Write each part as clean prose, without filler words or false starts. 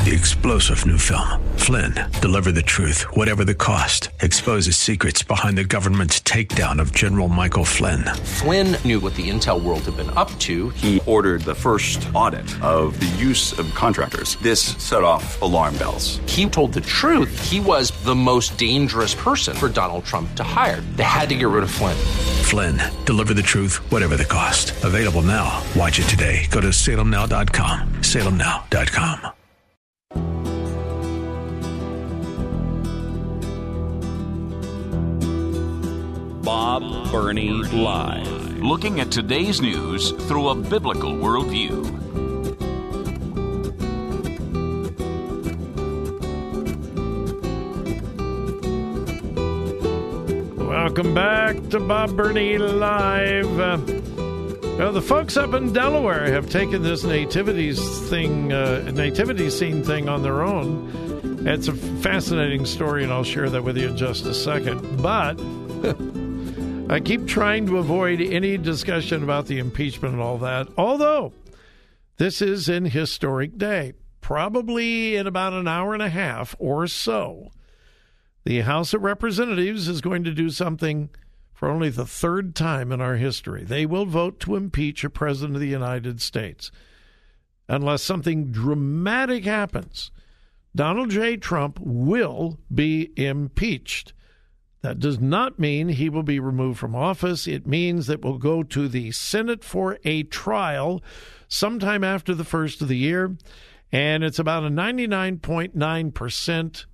The explosive new film, Flynn, deliver the truth, whatever the cost, exposes secrets behind the government's takedown of General Michael Flynn. Flynn knew what the intel world had been up to. He ordered the first audit of the use of contractors. This set off alarm bells. He told the truth. He was the most dangerous person for Donald Trump to hire. They had to get rid of Flynn. Flynn, deliver the truth, whatever the cost. Available now. Watch it today. Go to salemnow.com. salemnow.com. Bob Burney Live. Looking at today's news through a biblical worldview. Welcome back to Bob Burney Live. The folks up in Delaware have taken this nativity scene thing on their own. It's a fascinating story, and I'll share that with you in just a second. But I keep trying to avoid any discussion about the impeachment and all that, although this is an historic day. Probably in about an hour and a half or so, the House of Representatives is going to do something for only the third time in our history. They will vote to impeach a president of the United States. Unless something dramatic happens, Donald J. Trump will be impeached. That does not mean he will be removed from office. It means that we'll go to the Senate for a trial sometime after the first of the year, and it's about a 99.9%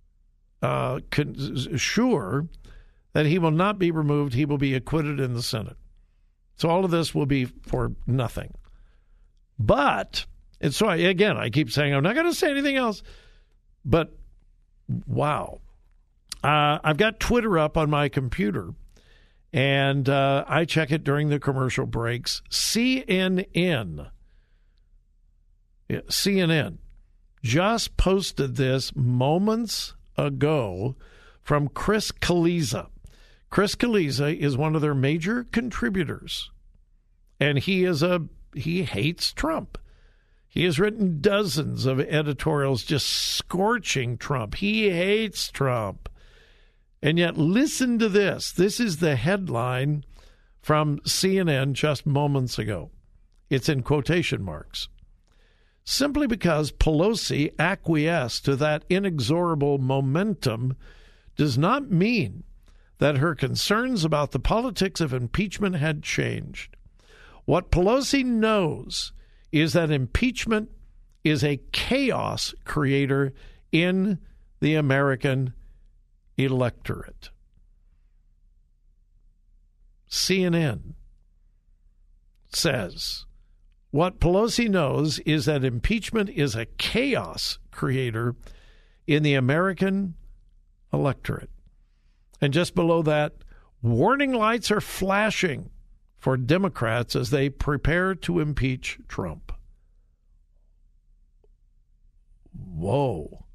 sure that he will not be removed. He will be acquitted in the Senate. So all of this will be for nothing. But, and so I keep saying I'm not going to say anything else, but wow. I've got Twitter up on my computer, and I check it during the commercial breaks. CNN just posted this moments ago from Chris Kaliza. Chris Kaliza is one of their major contributors, and he hates Trump. He has written dozens of editorials just scorching Trump. He hates Trump. And yet, listen to this. This is the headline from CNN just moments ago. It's in quotation marks. Simply because Pelosi acquiesced to that inexorable momentum does not mean that her concerns about the politics of impeachment had changed. What Pelosi knows is that impeachment is a chaos creator in the American electorate. CNN says what Pelosi knows is that impeachment is a chaos creator in the American electorate. And just below that, warning lights are flashing for Democrats as they prepare to impeach Trump. Whoa.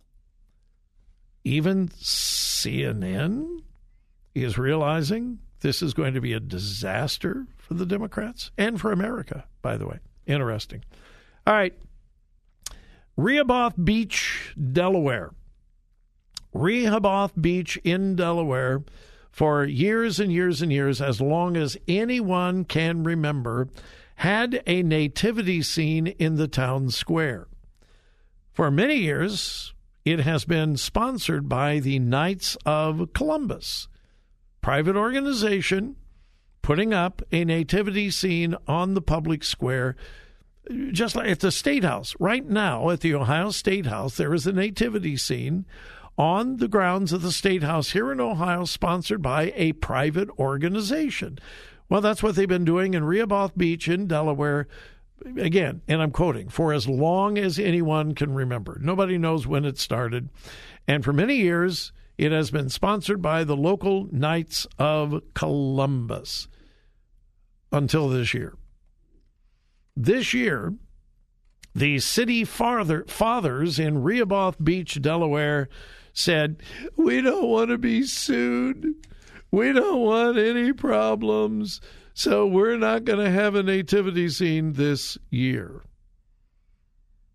Even CNN is realizing this is going to be a disaster for the Democrats and for America, by the way. Interesting. All right. Rehoboth Beach, Delaware. Rehoboth Beach in Delaware, for years and years and years, as long as anyone can remember, had a nativity scene in the town square. For many years, it has been sponsored by the Knights of Columbus, private organization putting up a nativity scene on the public square, just like at the State House. Right now, at the Ohio State House, there is a nativity scene on the grounds of the State House here in Ohio, sponsored by a private organization. Well, that's what they've been doing in Rehoboth Beach in Delaware. Again, and I'm quoting, for as long as anyone can remember. Nobody knows when it started. And for many years, it has been sponsored by the local Knights of Columbus until this year. This year, the city fathers in Rehoboth Beach, Delaware, said, we don't want to be sued. We don't want any problems. So we're not going to have a nativity scene this year.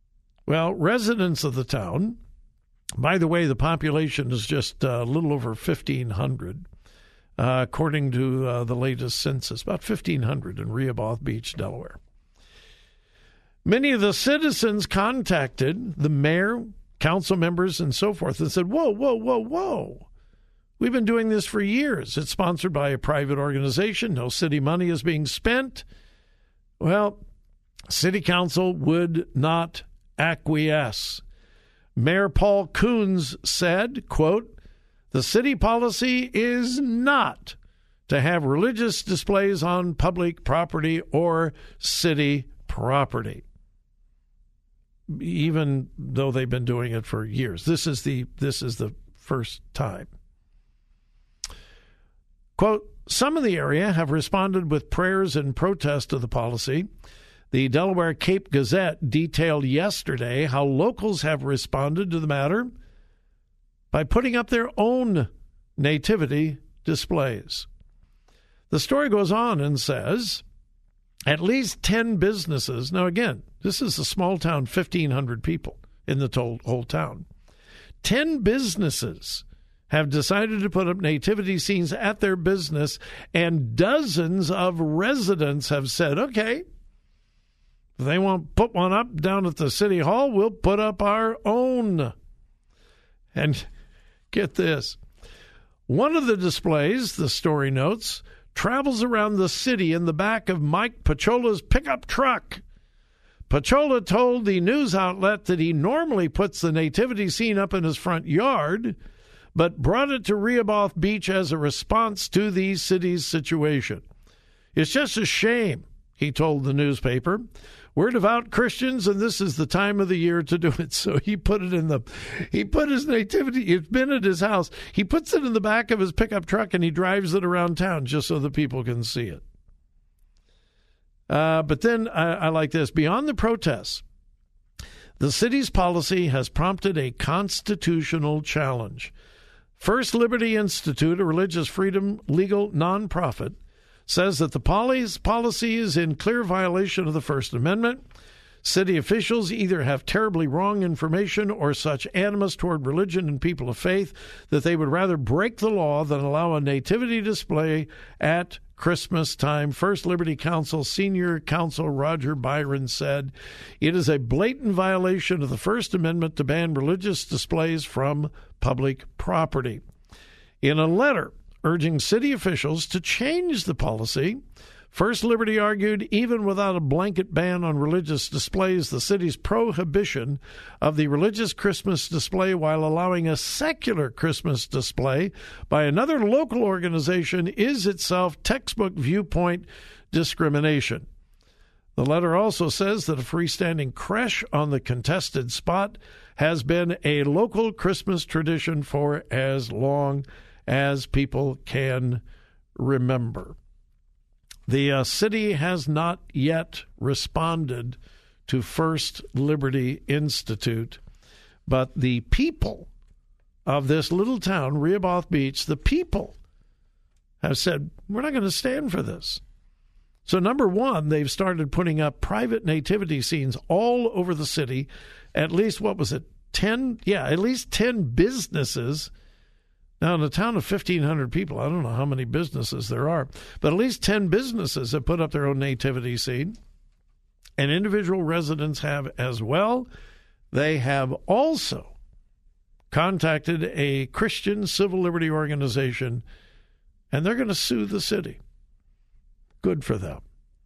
Well, residents of the town, by the way, the population is just a little over 1,500, according to the latest census, about 1,500 in Rehoboth Beach, Delaware. Many of the citizens contacted the mayor, council members, and so forth and said, whoa. We've been doing this for years. It's sponsored by a private organization. No city money is being spent. Well, city council would not acquiesce. Mayor Paul Coons said, quote, "The city policy is not to have religious displays on public property or city property," even though they've been doing it for years. This is the first time. Quote, "Some of the area have responded with prayers in protest of the policy. The Delaware Cape Gazette detailed yesterday how locals have responded to the matter by putting up their own nativity displays." The story goes on and says, at least 10 businesses, now again, this is a small town, 1,500 people in the whole town. 10 businesses have decided to put up nativity scenes at their business, and dozens of residents have said, okay, if they want to put one up down at the city hall, we'll put up our own. And get this. One of the displays, the story notes, travels around the city in the back of Mike Pachola's pickup truck. Pachola told the news outlet that he normally puts the nativity scene up in his front yard, but brought it to Rehoboth Beach as a response to the city's situation. "It's just a shame," he told the newspaper. "We're devout Christians, and this is the time of the year to do it." So he put his nativity, it's been at his house. He puts it in the back of his pickup truck, and he drives it around town just so the people can see it. But then I like this. Beyond the protests, the city's policy has prompted a constitutional challenge. First Liberty Institute, a religious freedom legal nonprofit, says that the policy is in clear violation of the First Amendment. City officials either have terribly wrong information or such animus toward religion and people of faith that they would rather break the law than allow a nativity display at Christmas time. First Liberty Council Senior Counsel Roger Byron said, "It is a blatant violation of the First Amendment to ban religious displays from public property." In a letter urging city officials to change the policy, First Liberty argued even without a blanket ban on religious displays, the city's prohibition of the religious Christmas display while allowing a secular Christmas display by another local organization is itself textbook viewpoint discrimination. The letter also says that a freestanding creche on the contested spot has been a local Christmas tradition for as long as people can remember. The city has not yet responded to First Liberty Institute, but the people of this little town, Rehoboth Beach, the people have said, we're not going to stand for this. So number one, they've started putting up private nativity scenes all over the city. At least, what was it, 10? Yeah, at least 10 businesses. Now, in a town of 1,500 people, I don't know how many businesses there are, but at least 10 businesses have put up their own nativity scene, and individual residents have as well. They have also contacted a Christian civil liberty organization, and they're going to sue the city. Good for them.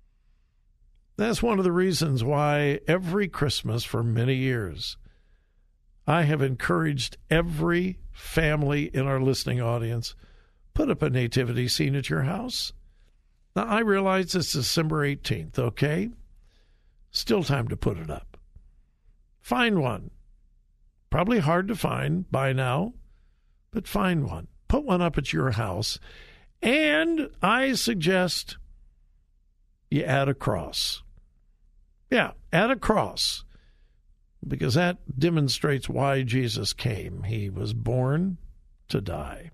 That's one of the reasons why every Christmas for many years, I have encouraged every family in our listening audience, put up a nativity scene at your house. Now, I realize it's December 18th, okay? Still time to put it up. Find one. Probably hard to find by now, but find one. Put one up at your house. And I suggest you add a cross. Yeah, add a cross. Because that demonstrates why Jesus came. He was born to die.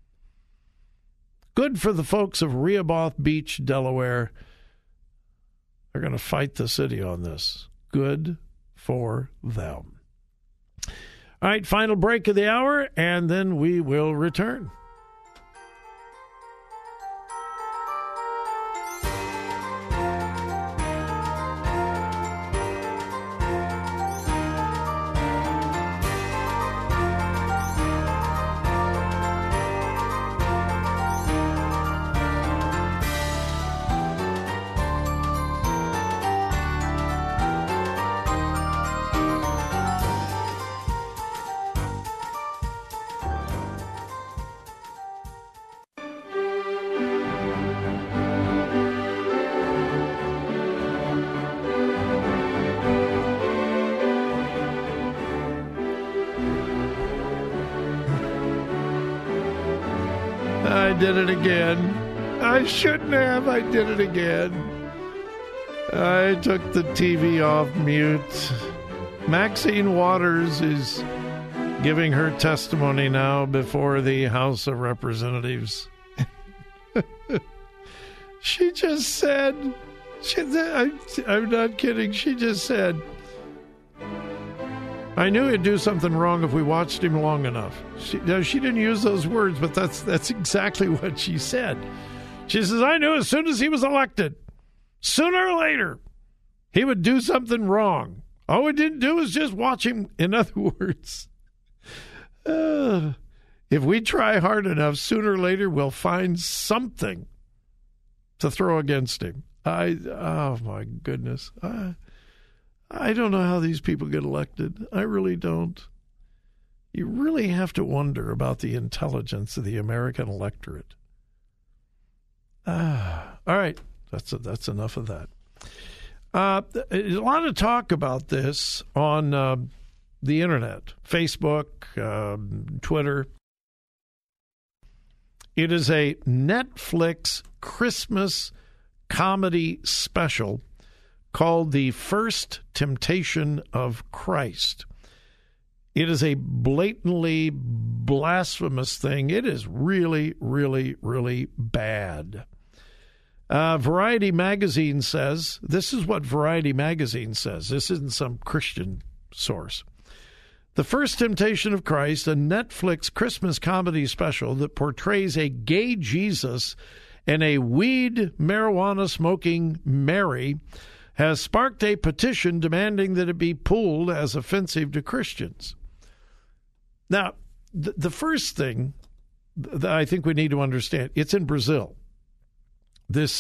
Good for the folks of Rehoboth Beach, Delaware. They're going to fight the city on this. Good for them. All right, final break of the hour, and then we will return. I did it again. I shouldn't have. I did it again. I took the TV off mute. Maxine Waters is giving her testimony now before the House of Representatives. She just said, I'm not kidding, she just said, I knew he'd do something wrong if we watched him long enough. She didn't use those words, but that's exactly what she said. She says, I knew as soon as he was elected, sooner or later, he would do something wrong. All we didn't do was just watch him. In other words, if we try hard enough, sooner or later, we'll find something to throw against him. Oh, my goodness. I don't know how these people get elected. I really don't. You really have to wonder about the intelligence of the American electorate. All right, that's enough of that. A lot of talk about this on the internet, Facebook, Twitter. It is a Netflix Christmas comedy special called The First Temptation of Christ. It is a blatantly blasphemous thing. It is really, really, really bad. Variety Magazine says, this is what Variety Magazine says. This isn't some Christian source. The First Temptation of Christ, a Netflix Christmas comedy special that portrays a gay Jesus and a weed marijuana-smoking Mary, has sparked a petition demanding that it be pulled as offensive to Christians. Now, the first thing that I think we need to understand, it's in Brazil. This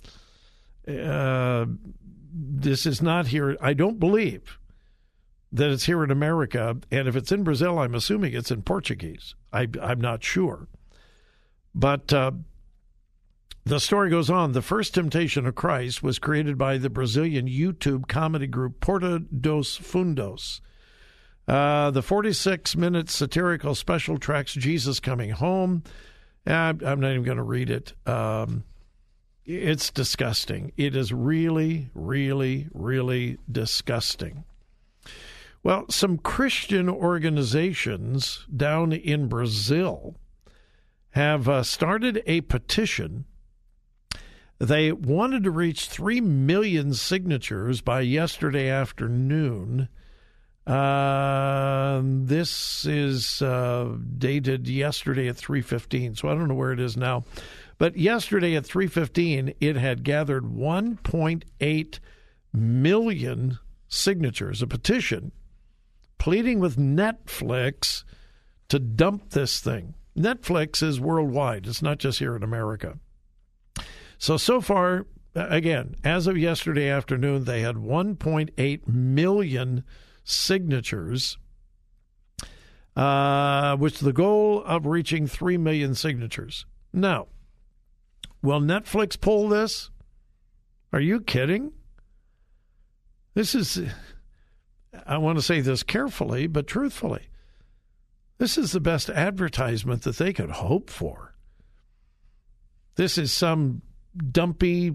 is not here. I don't believe that it's here in America. And if it's in Brazil, I'm assuming it's in Portuguese. I'm not sure. But the story goes on. The First Temptation of Christ was created by the Brazilian YouTube comedy group Porta dos Fundos. The 46-minute satirical special tracks Jesus coming home. I'm not even going to read it. It's disgusting. It is really, really, really disgusting. Well, some Christian organizations down in Brazil have started a petition. They wanted to reach 3 million signatures by yesterday afternoon. This is dated yesterday at 3:15, so I don't know where it is now. But yesterday at 3:15, it had gathered 1.8 million signatures, a petition pleading with Netflix to dump this thing. Netflix is worldwide. It's not just here in America. So far, again, as of yesterday afternoon, they had 1.8 million signatures, with the goal of reaching 3 million signatures. Now, will Netflix pull this? Are you kidding? This is, I want to say this carefully, but truthfully, this is the best advertisement that they could hope for. This is some dumpy,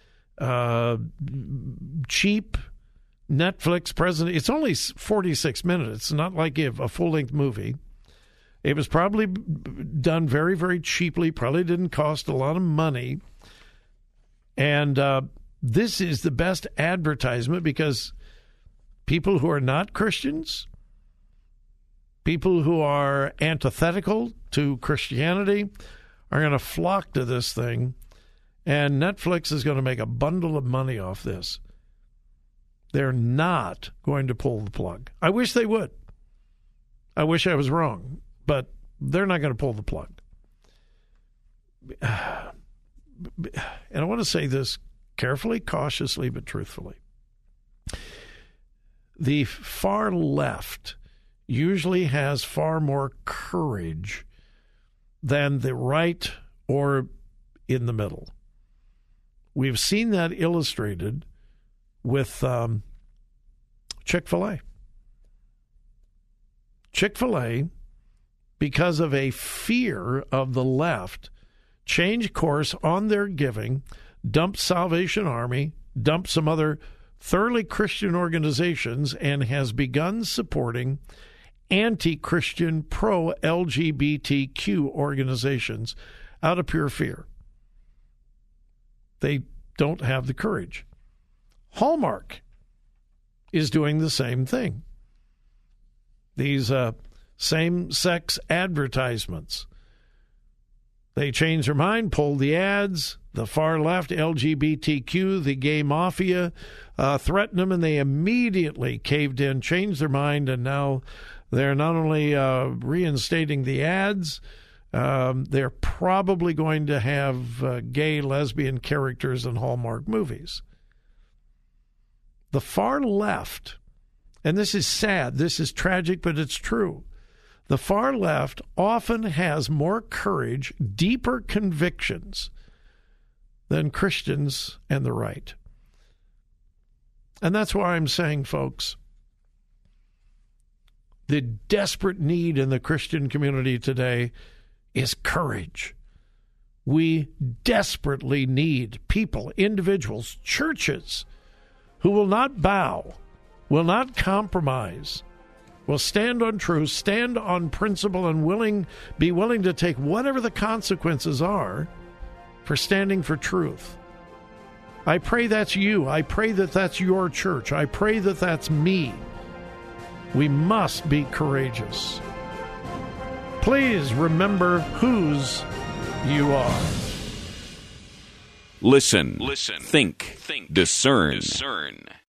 cheap Netflix president. It's only 46 minutes. It's not like a full-length movie. It was probably done very, very cheaply, probably didn't cost a lot of money. And this is the best advertisement because people who are not Christians, people who are antithetical to Christianity, are going to flock to this thing, and Netflix is going to make a bundle of money off this. They're not going to pull the plug. I wish they would. I wish I was wrong, but they're not going to pull the plug. And I want to say this carefully, cautiously, but truthfully. The far left usually has far more courage than the right or in the middle. We've seen that illustrated with Chick-fil-A. Chick-fil-A, because of a fear of the left, changed course on their giving, dumped Salvation Army, dumped some other thoroughly Christian organizations, and has begun supporting anti-Christian, pro-LGBTQ organizations out of pure fear. They don't have the courage. Hallmark is doing the same thing. These same-sex advertisements. They change their mind, pull the ads. The far left, LGBTQ, the gay mafia, threatened them, and they immediately caved in, changed their mind, and now they're not only reinstating the ads, they're probably going to have gay, lesbian characters in Hallmark movies. The far left, and this is sad, this is tragic, but it's true. The far left often has more courage, deeper convictions than Christians and the right. And that's why I'm saying, folks, the desperate need in the Christian community today is courage. We desperately need people, individuals, churches who will not bow, will not compromise, will stand on truth, stand on principle, and be willing to take whatever the consequences are for standing for truth. I pray that's you. I pray that that's your church. I pray that that's me. We must be courageous. Please remember whose you are. Listen. Think. Discern.